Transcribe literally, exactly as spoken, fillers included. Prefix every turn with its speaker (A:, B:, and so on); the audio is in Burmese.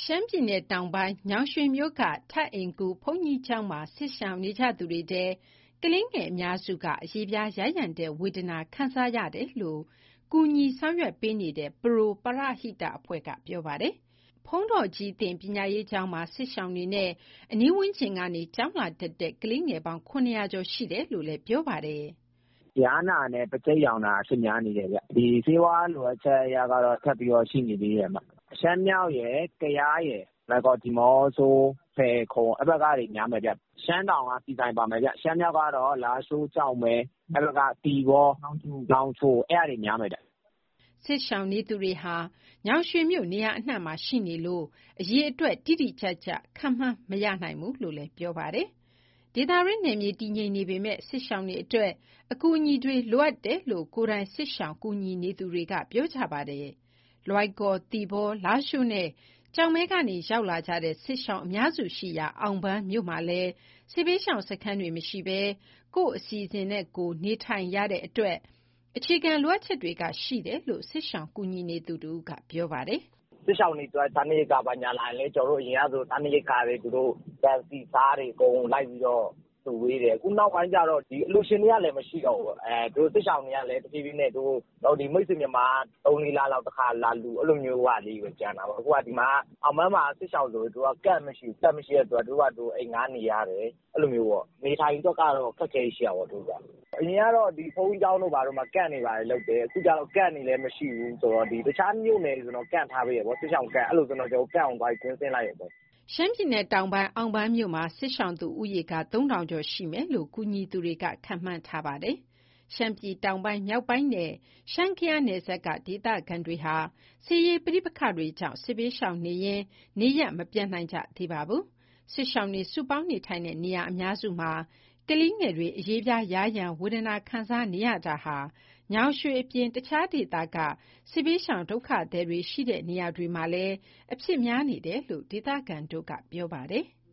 A: ရှမ်းပြည်နယ်တောင်ပိုင်းညောင်ရွှေမြို့ကထပ်အိမ်ကူဘုန်းကြီးကျောင်းမှာစစ်ရှောင်နေကြသူတွေထဲကလေးငယ်အများစုကအရေးပြားရရန်တဲ့ဝေဒနာခံစားရတယ်လို့ကူညီဆောင်ရွက်ပေးနေတဲ့ပရိုပရဟိတအဖွဲ့ကပြောပါတယ်။ဖုံးတော်ကြီးတင်ပညာရေးကျောင်းမှာစစ်ရှောင်နေတဲ့အနီးဝန်းကျင်ကနေကျောင်းလာတက်တဲ့ကလေးငယ်ပေါင်းခုနှစ်ရာကျော်ရှိတယ်လို့လည်းပြောပါတယ်
B: ။ရားနာနဲ့ပကြိတ်ရောင်တာအဖြစ်များနေတယ်ဗျ။ဒီစေဝါလိုအပ်ချက်ရကတော့ထပ်ပြီးတော့ရှိနေသေးတယ်မှာ။ရှမ်းမြောက်ရဲ့၊ကယားရဲ့နောက်တော့ဒီမော့ဆိုဖယ်ခုံအဲ့ဘက်ကတွေများမယ်ဗျရှမ်းတောင်ကစီဆိုင်ပါမယ်ဗျရှမ်းမြောက်ကတော့လာရှိုးကြောက်မယ်အဲ့ဘက်ကတီဘောလောင်ချိုအဲ့အရာတွေများမယ်ဗျ
A: စစ်ရှောင်နေသူတွေဟာညောင်ရွှေမြို့နေရာအနှံ့မှာရှိနေလို့အရေးအတွက်တိတိကျကျခံမှန်းမရနိုင်ဘူးလို့လည်းပြောပါတယ်ဒေသရင်းနယ်မြေတည်ငြိမ်နေပေမဲ့စစ်ရှောင်တွေအတွက်အကူအညီတွေလိုအပ်တယ်လို့ကိုယ်တိုင်စစ်ရှောင်ကူညီနေသူတွေကပြောကြပါတယ်လွိုက်ကော်တီဘောလာရှိုးနဲ့ကြောင်မဲကနေရောက်လာကြတဲ့စစ်ရှောင်အများစုရှိရာအောင်ပန်းမြို့မှာလည်းစစ်ဘေးရှောင်စခန်းတွေမရှိဘဲကိုယ့်အစီအစဉ်နဲ့ကိုယ်နေထိုင်ရတဲ့အတွက်အခြေခံလိုအပ်ချက်တွေကရှိတယ်လို့စစ်ရှောင်ကူညီနေသူတို့ကပြောပါတယ်
B: စစ်ရှောင်တွေအတွက်တန်းရိပ်ကပါညာလာရင်လေကျွန်တော်တို့အရင်ကဆိုတန်းရိပ်ကာတွေသူတို့တန်စီစားတွေအကုန်လိုက်ပြီးတော့သူဝေးတယ်အခုနောက်ပိုင်းကျတော့ဒီအလူရှင်တွေကလည်းမရှိတော့ဘူးအဲသူစစ်ရှောင်တွေကလည်းတဖြည်းဖြည်းနဲ့သူတို့ဒီမိတ်ဆွေမြန်မာသုံးလေးလလောက်တစ်ခါလာလူအဲ့လိုမျိုးဟာလေးပဲကြံတာပေါ့အခုကဒီမှာအောင်မန်းမှာစစ်ရှောင်ဆိုသူကကတ်မရှိကတ်မရှိတဲ့အတွက်သူကသူအိမ်ငားနေရတယ်အဲ့လိုမျိုးပေါ့နေထိုင်တော့ကတော့ခက်ခဲရှိရပါတော့သူကအရင်ကတော့ဒီဖုန်းကြောင်းတို့ဘာတို့မှာကတ်နေပါတယ်လုပ်တယ်အခုကျတော့ကတ်နေလည်းမရှိဘူးဆိုတော့ဒီတခြားမြို့နယ်ဆိုတော့ကတ်ထားပေးရပေါ့စစ်ရှောင်ကတ်အဲ့လိုဆိုတော့ကျွန်တော်ကတ်အောင်သွားကွင်းစင်းလိုက်ရပေါ့
A: ရှမ်းပြည်နယ်တောင်ပိုင်းအောင်ပန်းမြို့မှာစစ်ရှောင်သူဦးရေကသုံးထောင်ကျော်ရှိမယ်လို့ကူညီသူတွေကခန့်မှန်းထားပါတယ်။ရှမ်းပြည်တောင်ပိုင်းမြောက်ပိုင်းနဲ့ရှမ်းကယားနယ်စပ်ကဒေသခံတွေဟာစစ်ရေးပဋိပက္ခတွေကြောင့်စစ်ဘေးရှောင်နေရင်နေရပ်မပြန်နိုင်ကြသေးပါဘူး။စစ်ရှောင်တွေစုပေါင်းနေထိုင်တဲ့နေရာအများစုမှာကလေးငယ်တွေအရေးပြားယားယံဝေဒနာခံစားနေရတာဟာညောင်ရွှေအပြင်တခြားဒေသကစစ်ဘေးရှောင်ဒုက္ခသည်တွေရှိတဲ့နေရာတွေမှာလည်းအဖြစ်များနေတယ်လို့ဒေသခံတို့ကပြောပါတယ်။